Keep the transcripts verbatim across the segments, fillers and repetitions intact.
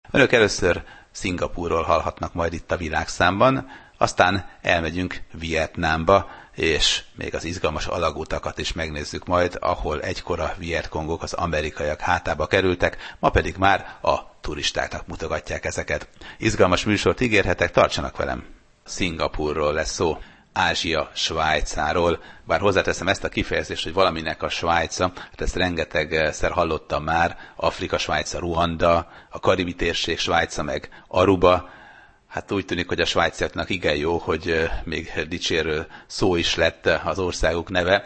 Önök először Szingapúrról hallhatnak majd itt a Világszámban, aztán elmegyünk Vietnámba, és még az izgalmas alagutakat is megnézzük majd, ahol egykor a vietkongok az amerikaiak hátába kerültek, ma pedig már a turistáknak mutogatják ezeket. Izgalmas műsort ígérhetek, tartsanak velem! Szingapúrról lesz szó, Ázsia Svájcáról, bár hozzáteszem ezt a kifejezést, hogy valaminek a Svájca, hát ezt rengetegszer hallottam már, Afrika Svájca, Ruanda, a Karibi térség Svájca meg Aruba. Hát úgy tűnik, hogy a svájciaknak igen jó, hogy még dicsérő szó is lett az országuk neve.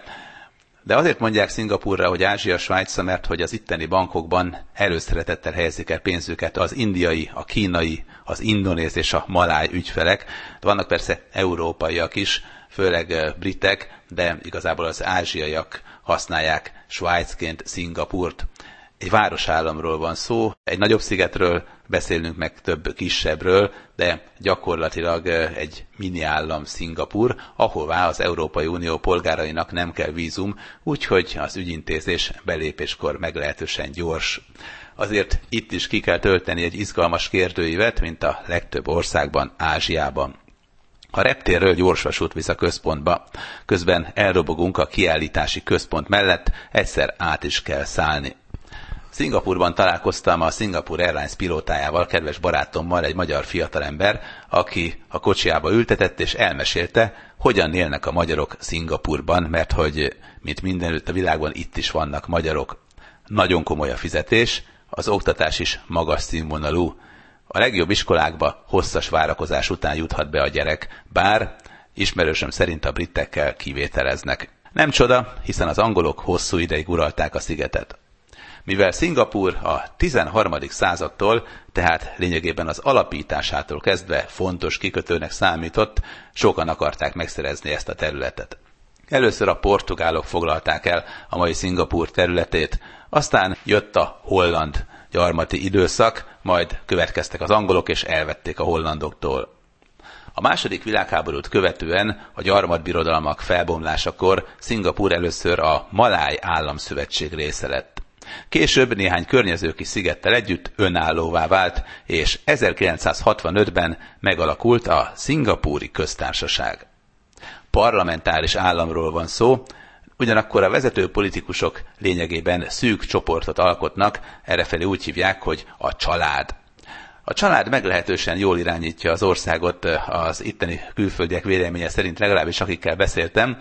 De azért mondják Szingapúrra, hogy Ázsia Svájca, mert hogy az itteni bankokban előszeretettel helyezik el pénzüket az indiai, a kínai, az indonéz és a maláj ügyfelek. De vannak persze európaiak is, főleg britek, de igazából az ázsiaiak használják Svájcként Szingapúrt. Egy városállamról van szó, egy nagyobb szigetről beszélünk meg több kisebbről, de gyakorlatilag egy mini állam Szingapúr, ahová az Európai Unió polgárainak nem kell vízum, úgyhogy az ügyintézés belépéskor meglehetősen gyors. Azért itt is ki kell tölteni egy izgalmas kérdőívet, mint a legtöbb országban, Ázsiában. A reptérről gyorsvasút visz a központba, közben elrobogunk a kiállítási központ mellett, egyszer át is kell szállni. Szingapúrban találkoztam a Singapore Airlines pilótájával, kedves barátommal, egy magyar fiatalember, aki a kocsiába ültetett és elmesélte, hogyan élnek a magyarok Szingapúrban, mert hogy, mint mindenütt a világban, itt is vannak magyarok. Nagyon komoly a fizetés, az oktatás is magas színvonalú. A legjobb iskolákba hosszas várakozás után juthat be a gyerek, bár ismerősöm szerint a britekkel kivételeznek. Nem csoda, hiszen az angolok hosszú ideig uralták a szigetet. Mivel Szingapúr a tizenharmadik századtól, tehát lényegében az alapításától kezdve fontos kikötőnek számított, sokan akarták megszerezni ezt a területet. Először a portugálok foglalták el a mai Szingapúr területét, aztán jött a holland gyarmati időszak, majd következtek az angolok és elvették a hollandoktól. A második világháborút követően a gyarmatbirodalmak felbomlásakor Szingapúr először a Maláj Államszövetség része lett. Később néhány környező kis szigettel együtt önállóvá vált, és ezerkilencszázhatvanötben megalakult a Szingapúri Köztársaság. Parlamentáris államról van szó, ugyanakkor a vezető politikusok lényegében szűk csoportot alkotnak, errefelé úgy hívják, hogy a család. A család meglehetősen jól irányítja az országot, az itteni külföldiek véleménye szerint, legalábbis akikkel beszéltem,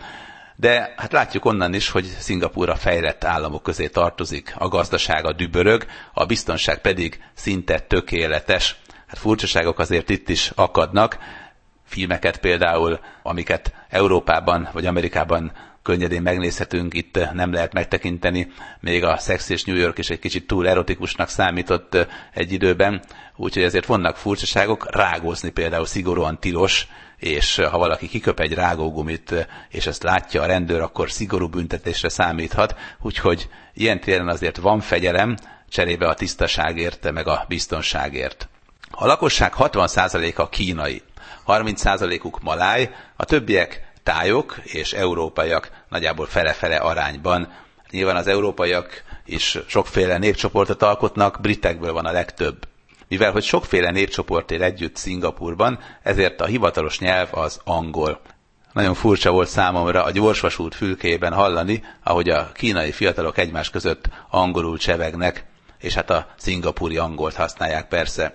de hát látjuk onnan is, hogy Szingapúr a fejlett államok közé tartozik, a gazdasága dübörög, a biztonság pedig szinte tökéletes. Hát furcsaságok azért itt is akadnak, filmeket például, amiket Európában vagy Amerikában könnyedén megnézhetünk, itt nem lehet megtekinteni, még a Sex és New York is egy kicsit túl erotikusnak számított egy időben, úgyhogy ezért vannak furcsaságok, rágózni például szigorúan tilos, és ha valaki kiköp egy rágógumit, és ezt látja a rendőr, akkor szigorú büntetésre számíthat, úgyhogy ilyen téren azért van fegyelem, cserébe a tisztaságért, meg a biztonságért. A lakosság hatvan százaléka kínai, harminc százalékuk maláj, a többiek tájok és európaiak nagyjából fele-fele arányban. Nyilván az európaiak is sokféle népcsoportot alkotnak, britekből van a legtöbb. Mivel hogy sokféle népcsoport él együtt Szingapúrban, ezért a hivatalos nyelv az angol. Nagyon furcsa volt számomra a gyorsvasút fülkéjében hallani, ahogy a kínai fiatalok egymás között angolul csevegnek, és hát a szingapúri angolt használják persze.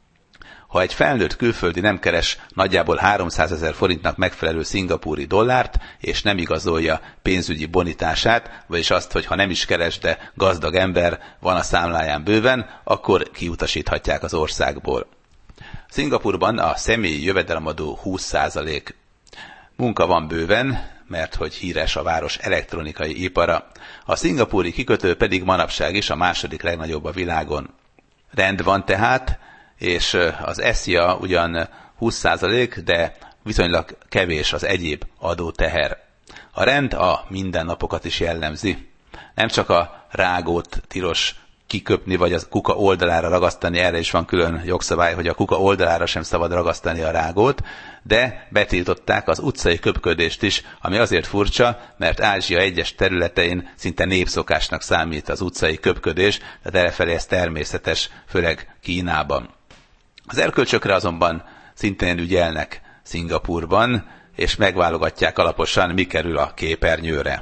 Ha egy felnőtt külföldi nem keres nagyjából háromszázezer forintnak megfelelő szingapúri dollárt, és nem igazolja pénzügyi bonitását, vagyis azt, hogy ha nem is keres, de gazdag ember van a számláján bőven, akkor kiutasíthatják az országból. Szingapúrban a személyi jövedelemadó húsz százalék. Munka van bőven, mert hogy híres a város elektronikai ipara. A szingapúri kikötő pedig manapság is a második legnagyobb a világon. Rend van tehát, és az es zé á ugyan húsz százalék, de viszonylag kevés az egyéb adóteher. A rend a mindennapokat is jellemzi. Nem csak a rágót tilos kiköpni, vagy a kuka oldalára ragasztani, erre is van külön jogszabály, hogy a kuka oldalára sem szabad ragasztani a rágót, de betiltották az utcai köpködést is, ami azért furcsa, mert Ázsia egyes területein szinte népszokásnak számít az utcai köpködés, tehát errefelé ez természetes, főleg Kínában. Az erkölcsökre azonban szintén ügyelnek Szingapúrban, és megválogatják alaposan, mi kerül a képernyőre.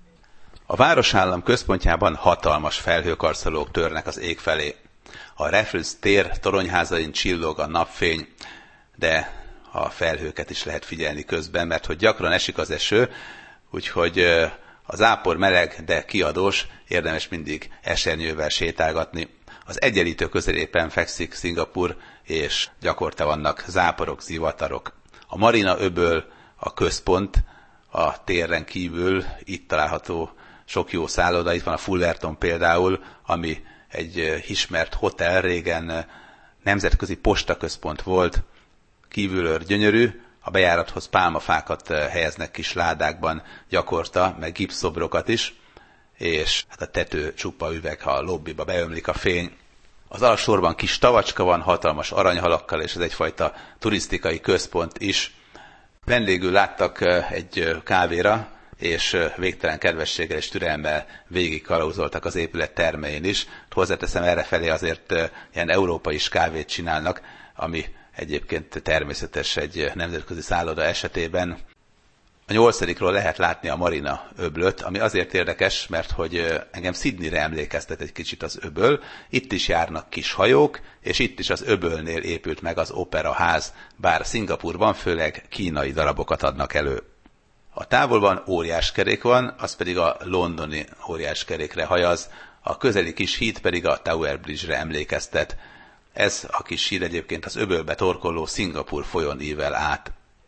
A városállam központjában hatalmas felhőkarcolók törnek az ég felé. A Raffles tér toronyházain csillog a napfény, de a felhőket is lehet figyelni közben, mert hogy gyakran esik az eső, úgyhogy az zápor meleg, de kiadós, érdemes mindig esernyővel sétálgatni. Az Egyenlítő közelében fekszik Szingapúr, és gyakorta vannak záporok, zivatarok. A Marina öböl a központ, a téren kívül itt található sok jó szálloda, itt van a Fullerton például, ami egy ismert hotel, régen nemzetközi postaközpont volt, kívülről gyönyörű, a bejárathoz pálmafákat helyeznek kis ládákban gyakorta, meg gipszszobrokat is, és hát a tető csupa üveg, ha a lobbiba beömlik a fény. Az alsósorban kis tavacska van, hatalmas aranyhalakkal, és ez egyfajta turisztikai központ is. Vendégül láttak egy kávéra, és végtelen kedvességgel és türelemmel végig kalauzoltak az épület termein is. Hozzáteszem, errefelé azért ilyen európai is kávét csinálnak, ami egyébként természetes egy nemzetközi szálloda esetében. A nyolcadikról lehet látni a Marina öblöt, ami azért érdekes, mert hogy engem Sydneyre emlékeztet egy kicsit az öböl. Itt is járnak kis hajók, és itt is az öbölnél épült meg az operaház, bár Szingapúrban főleg kínai darabokat adnak elő. A távolban óriáskerék van, az pedig a londoni óriáskerékre hajaz, a közeli kis híd pedig a Tower Bridge-re emlékeztet. Ez a kis híd egyébként az öbölbe torkoló Szingapúr folyón ível át.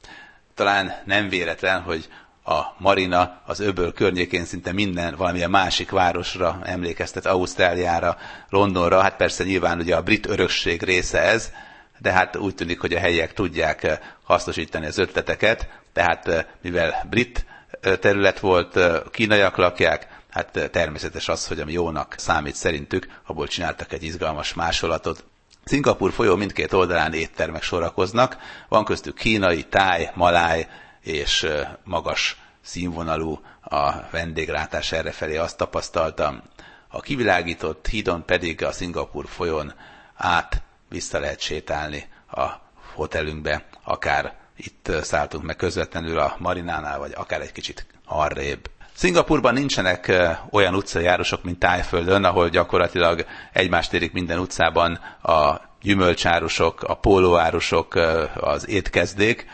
Talán nem véletlen, hogy a Marina az öböl környékén szinte minden valamilyen másik városra emlékeztet, Ausztráliára, Londonra, hát persze nyilván ugye a brit örökség része ez, de hát úgy tűnik, hogy a helyiek tudják hasznosítani az ötleteket, tehát mivel brit terület volt, kínaiak lakják, hát természetes az, hogy ami jónak számít szerintük, abból csináltak egy izgalmas másolatot. Szingapúr folyó mindkét oldalán éttermek sorakoznak, van köztük kínai, táj, maláj és magas színvonalú a vendéglátás, errefelé azt tapasztaltam. A kivilágított hídon pedig a Szingapúr folyón át vissza lehet sétálni a hotelünkbe, akár itt szálltunk meg közvetlenül a Marinánál, vagy akár egy kicsit arrébb. Szingapúrban nincsenek olyan utcajárosok, mint Tájföldön, ahol gyakorlatilag egymást érik minden utcában a gyümölcsárusok, a pólóárusok, az étkezdék.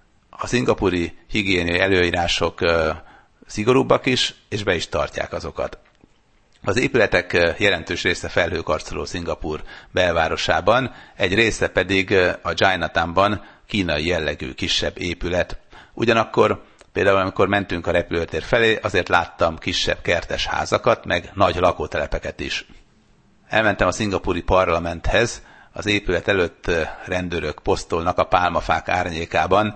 A szingapúri higiéniai előírások szigorúbbak is, és be is tartják azokat. Az épületek jelentős része felhőkarcoló Szingapúr belvárosában, egy része pedig a Chinatownban kínai jellegű kisebb épület. Ugyanakkor például amikor mentünk a repülőtér felé, azért láttam kisebb kertes házakat, meg nagy lakótelepeket is. Elmentem a szingapúri parlamenthez, az épület előtt rendőrök posztolnak a pálmafák árnyékában,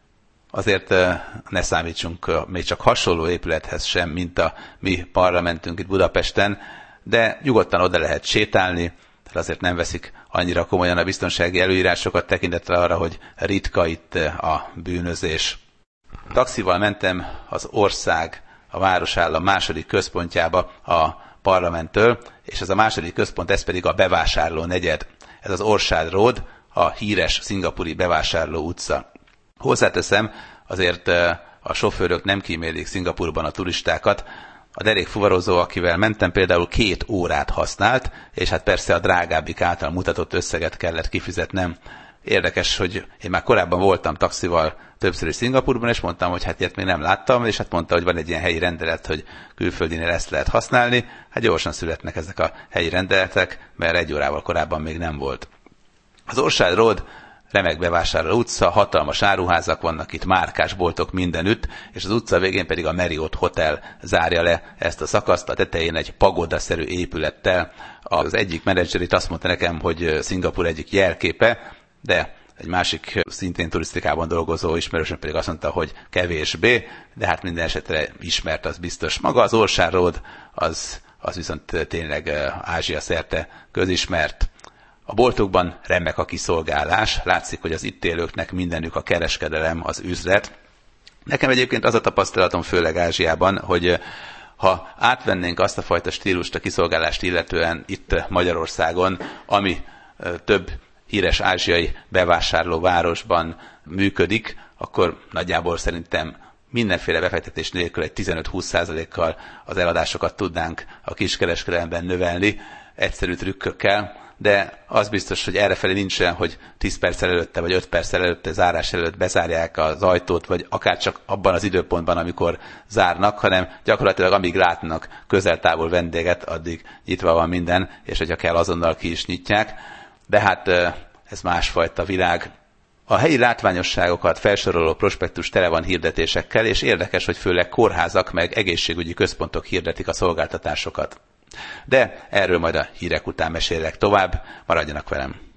azért ne számítsunk még csak hasonló épülethez sem, mint a mi parlamentünk itt Budapesten, de nyugodtan oda lehet sétálni, tehát azért nem veszik annyira komolyan a biztonsági előírásokat tekintettel arra, hogy ritka itt a bűnözés. Taxival mentem az ország, a városállam második központjába a parlamenttől, és ez a második központ, ez pedig a bevásárló negyed. Ez az Orchard Road, a híres szingapúri bevásárló utca. Hozzáteszem, azért a sofőrök nem kímélik Szingapúrban a turistákat. A derékfuvarozó, akivel mentem, például két órát használt, és hát persze a drágábbik által mutatott összeget kellett kifizetnem. Érdekes, hogy én már korábban voltam taxival többször is Szingapúrban, és mondtam, hogy hát ilyet még nem láttam, és hát mondta, hogy van egy ilyen helyi rendelet, hogy külföldinél ezt lehet használni. Hát gyorsan születnek ezek a helyi rendeletek, mert egy órával korábban még nem volt. Az Orchard Road remek bevásárló utca, hatalmas áruházak vannak itt, márkás boltok mindenütt, és az utca végén pedig a Marriott Hotel zárja le ezt a szakaszt, a tetején egy pagodaszerű épülettel. Az egyik menedzser itt azt mondta nekem, hogy Szingapúr egyik jelképe, de egy másik szintén turisztikában dolgozó ismerősöm pedig azt mondta, hogy kevésbé, de hát minden esetre ismert, az biztos. Maga az Orchard Road az az viszont tényleg Ázsia szerte közismert. A boltokban remek a kiszolgálás, látszik, hogy az itt élőknek mindenük a kereskedelem, az üzlet. Nekem egyébként az a tapasztalatom, főleg Ázsiában, hogy ha átvennénk azt a fajta stílust, a kiszolgálást illetően itt Magyarországon, ami több híres ázsiai bevásárlóvárosban működik, akkor nagyjából szerintem mindenféle befektetés nélkül egy tizenöt-húsz százalékkal az eladásokat tudnánk a kiskereskedelemben növelni, egyszerű trükkökkel, de az biztos, hogy errefelé nincsen, hogy tíz perccel előtte vagy öt perccel előtte zárás előtt bezárják az ajtót, vagy akár csak abban az időpontban, amikor zárnak, hanem gyakorlatilag amíg látnak közel-távol vendéget, addig nyitva van minden, és hogyha kell, azonnal ki is nyitják. De hát ez másfajta világ. A helyi látványosságokat felsoroló prospektus tele van hirdetésekkel, és érdekes, hogy főleg kórházak meg egészségügyi központok hirdetik a szolgáltatásokat. De erről majd a hírek után mesélek tovább, maradjanak velem.